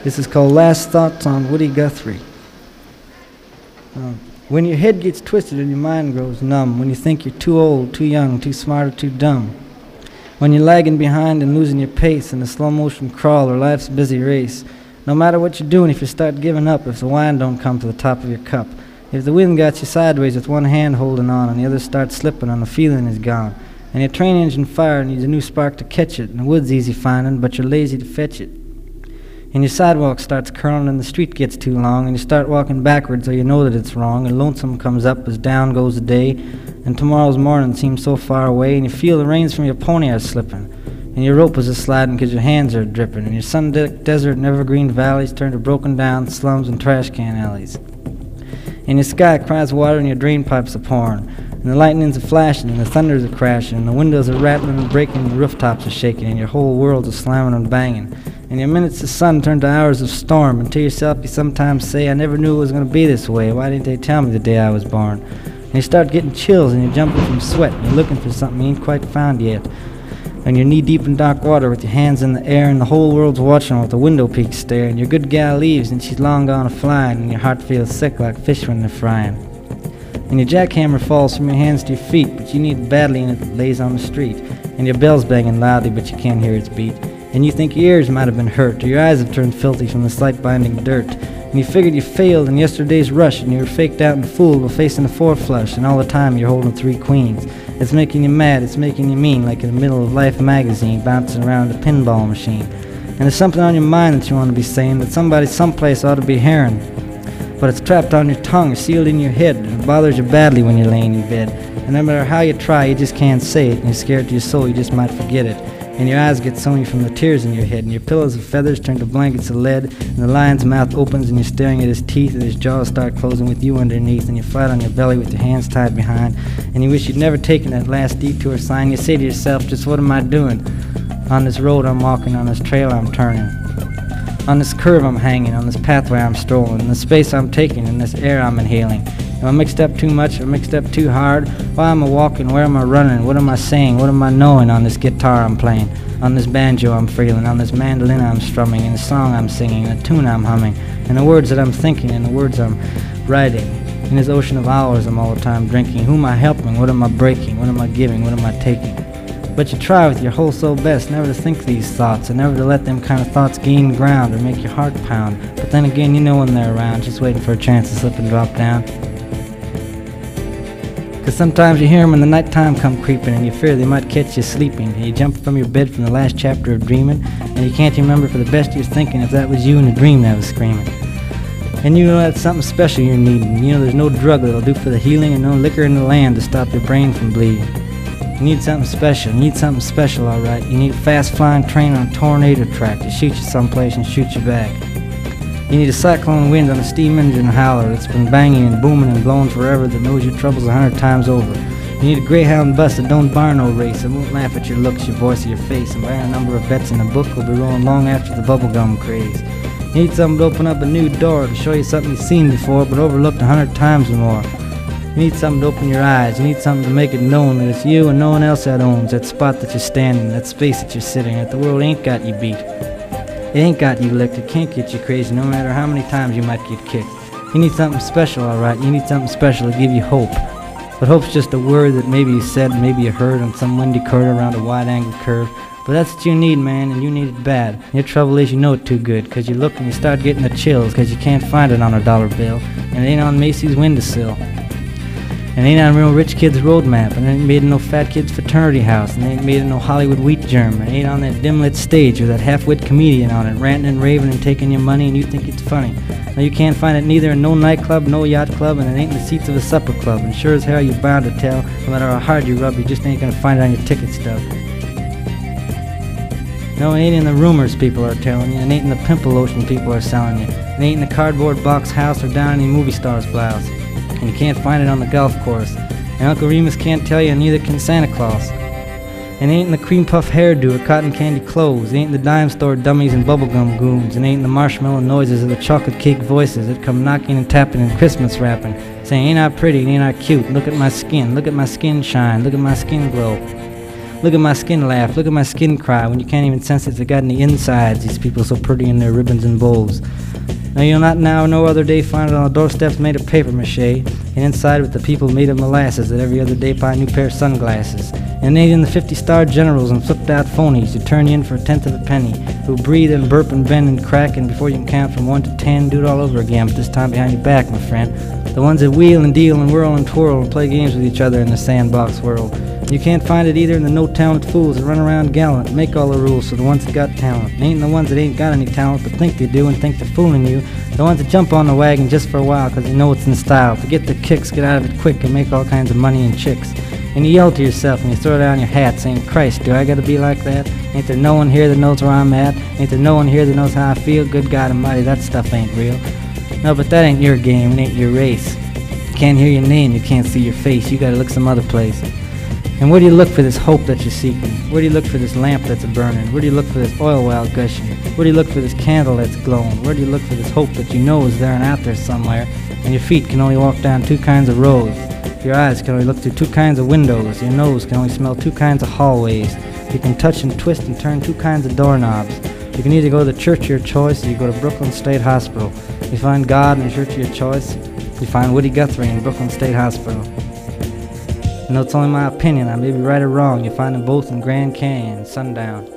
This is called Last Thoughts on Woody Guthrie. When your head gets twisted and your mind grows numb, when you think you're too old, too young, too smart, or too dumb, when you're lagging behind and losing your pace in a slow motion crawl or life's busy race, no matter what you're doing, if you start giving up, if the wine don't come to the top of your cup, if the wind got you sideways with one hand holding on and the other starts slipping and the feeling is gone, and your train engine fire needs a new spark to catch it, and the wood's easy finding, but you're lazy to fetch it, and your sidewalk starts curling and the street gets too long, and you start walking backwards so you know that it's wrong, and lonesome comes up as down goes the day, and tomorrow's morning seems so far away, and you feel the reins from your pony are slipping, and your rope is a-sliding 'cause your hands are dripping, and your sun-decked desert and evergreen valleys turn to broken down slums and trash can alleys, and your sky cries water and your drain pipes are pouring, and the lightnings are flashing and the thunders are crashing, and the windows are rattling and breaking and the rooftops are shaking, and your whole world's a-slamming and banging, and your minutes of sun turn to hours of storm, and to yourself you sometimes say, I never knew it was going to be this way, why didn't they tell me the day I was born? And you start getting chills and you're jumping from sweat and you're looking for something you ain't quite found yet, and you're knee-deep in dark water with your hands in the air and the whole world's watching with the window peak stare, and your good gal leaves and she's long gone a-flying, and your heart feels sick like fish when they're frying, and your jackhammer falls from your hands to your feet, but you need it badly and it lays on the street, and your bell's banging loudly but you can't hear its beat, and you think your ears might have been hurt, or your eyes have turned filthy from the slight binding dirt, and you figured you failed in yesterday's rush, and you were faked out and fooled while facing the four-flush, and all the time you're holding three queens. It's making you mad, it's making you mean, like in the middle of Life magazine, bouncing around a pinball machine. And there's something on your mind that you want to be saying, that somebody someplace ought to be hearing, but it's trapped on your tongue, sealed in your head, and it bothers you badly when you're laying in bed. And no matter how you try, you just can't say it, and you're scared to your soul you just might forget it. And your eyes get sony from the tears in your head, and your pillows of feathers turn to blankets of lead, and the lion's mouth opens and you're staring at his teeth, and his jaws start closing with you underneath, and you're flat on your belly with your hands tied behind, and you wish you'd never taken that last detour sign. You say to yourself, just what am I doing? On this road I'm walking, on this trail I'm turning, on this curve I'm hanging, on this pathway I'm strolling, in the space I'm taking, in this air I'm inhaling. Am I mixed up too much or mixed up too hard? Why am I walking? Where am I running? What am I saying? What am I knowing on this guitar I'm playing? On this banjo I'm feeling, on this mandolin I'm strumming, in the song I'm singing, in the tune I'm humming, in the words that I'm thinking, in the words I'm writing. In this ocean of hours I'm all the time drinking. Who am I helping? What am I breaking? What am I giving? What am I taking? But you try with your whole soul best never to think these thoughts, and never to let them kind of thoughts gain ground or make your heart pound. But then again, you know when they're around, just waiting for a chance to slip and drop down. 'Cause sometimes you hear them when the nighttime come creeping, and you fear they might catch you sleeping, and you jump from your bed from the last chapter of dreaming, and you can't remember for the best of your thinking if that was you in a dream that was screaming. And you know that's something special you're needing. You know there's no drug that'll do for the healing, and no liquor in the land to stop your brain from bleeding. You need something special. You need something special, all right. You need a fast-flying train on a tornado track to shoot you someplace and shoot you back. You need a cyclone wind on a steam engine howler that's been banging and booming and blowing forever, that knows your troubles 100 times over. You need a greyhound bus that don't bar no race, that won't laugh at your looks, your voice, or your face, and by a number of bets in the book will be rolling long after the bubblegum craze. You need something to open up a new door, to show you something you've seen before but overlooked 100 times or more. You need something to open your eyes. You need something to make it known that it's you and no one else that owns that spot that you're standing, that space that you're sitting, that the world ain't got you beat. It ain't got you licked. It can't get you crazy no matter how many times you might get kicked. You need something special, all right. You need something special to give you hope. But hope's just a word that maybe you said, maybe you heard on some windy corner around a wide-angled curve. But that's what you need, man, and you need it bad. Your trouble is you know it too good, 'cause you look and you start getting the chills, 'cause you can't find it on a dollar bill, and it ain't on Macy's windowsill. And it ain't on a real rich kid's road map, and it ain't made in no fat kid's fraternity house, and it ain't made in no Hollywood wheat germ, and it ain't on that dim-lit stage with that half-wit comedian on it, ranting and raving and taking your money, and you think it's funny. Now you can't find it neither in no nightclub, no yacht club, and it ain't in the seats of a supper club, and sure as hell you're bound to tell, no matter how hard you rub, you just ain't gonna find it on your ticket stub. No, it ain't in the rumors people are telling you, it ain't in the pimple lotion people are selling you, it ain't in the cardboard box house or down any movie star's blouse. And you can't find it on the golf course. And Uncle Remus can't tell you, and neither can Santa Claus. And it ain't in the cream puff hairdo or cotton candy clothes. It ain't in the dime store dummies and bubblegum goons. It ain't in the marshmallow noises of the chocolate cake voices that come knocking and tapping and Christmas rapping, saying, ain't I pretty, ain't I cute, look at my skin shine, look at my skin glow. Look at my skin laugh, look at my skin cry when you can't even sense it's got any insides, these people so pretty in their ribbons and bows. Now you'll not now no other day find it on the doorsteps made of paper mache, and inside with the people made of molasses that every other day buy a new pair of sunglasses. And ain't in the 50-star generals and flipped-out phonies who turn you in for a tenth of a penny, who breathe and burp and bend and crack, and before you can count from 1 to 10, do it all over again, but this time behind your back, my friend. The ones that wheel and deal and whirl and twirl and play games with each other in the sandbox world. You can't find it either in the no-talent fools that run around gallant and make all the rules for the ones that got talent. It ain't the ones that ain't got any talent but think they do and think they're fooling you. The ones that jump on the wagon just for a while because they know it's in style. To get the kicks, get out of it quick and make all kinds of money and chicks. And you yell to yourself and you throw down your hat saying, Christ, do I gotta be like that? Ain't there no one here that knows where I'm at? Ain't there no one here that knows how I feel? Good God Almighty, that stuff ain't real. No, but that ain't your game, it ain't your race. You can't hear your name, you can't see your face, you gotta look some other place. And where do you look for this hope that you're seeking? Where do you look for this lamp that's a-burning? Where do you look for this oil well gushing? Where do you look for this candle that's glowing? Where do you look for this hope that you know is there and out there somewhere, and your feet can only walk down 2 kinds of roads? Your eyes can only look through 2 kinds of windows. Your nose can only smell 2 kinds of hallways. You can touch and twist and turn 2 kinds of doorknobs. You can either go to the church of your choice or you go to Brooklyn State Hospital. You find God in the church of your choice. You find Woody Guthrie in Brooklyn State Hospital. You know, it's only my opinion. I may be right or wrong. You find them both in Grand Canyon, sundown.